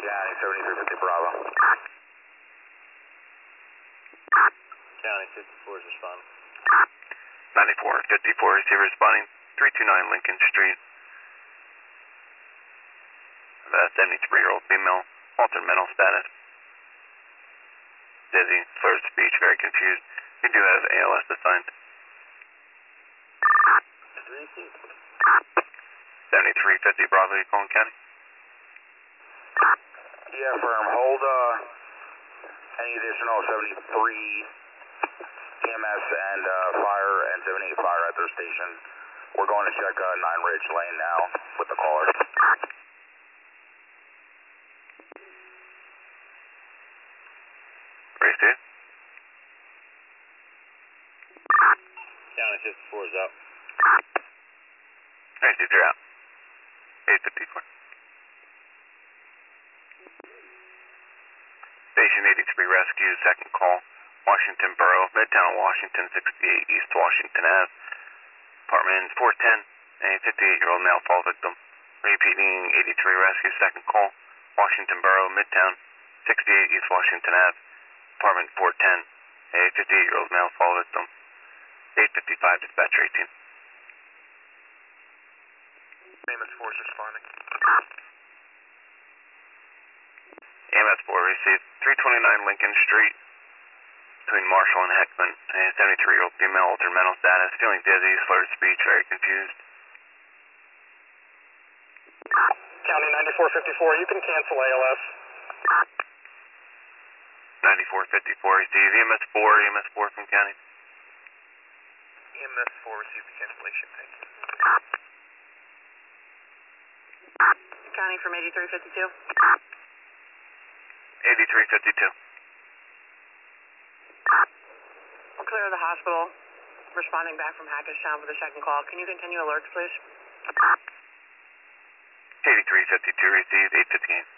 County 7350 Bravo. County 54 is responding. 9454 receiver responding. 329 Lincoln Street. The 73-year-old female, altered mental status. Dizzy, slurred speech, very confused. We do have ALS assigned. 7350 Bravo, you calling County? Yeah, firm. Hold any additional 73 EMS and fire and 78 fire at their station. We're going to check 9 Ridge Lane now with the caller. Race 2. County 54 is out. Race 2, you're out. 854. Station 83 Rescue, second call. Washington Borough, Midtown Washington, 68 East Washington Ave. Apartment 410, a 58-year-old male fall victim. Repeating 83 Rescue, second call. Washington Borough, Midtown, 68 East Washington Ave. Apartment 410, a 58-year-old male fall victim. 855 dispatch 18. EMS 4 is responding. EMS 4 received 329 Lincoln Street between Marshall and Heckman. A 73-year-old female, altered mental status, feeling dizzy, slurred speech, very confused. County 9454, you can cancel ALS. 9454 received. EMS 4, EMS 4 from County. EMS 4 received the cancellation. Thank you. County from 8352. 8352. We'll clear the hospital. Responding back from Hackettstown for the second call. Can you continue alerts, please? 8352 received. 858.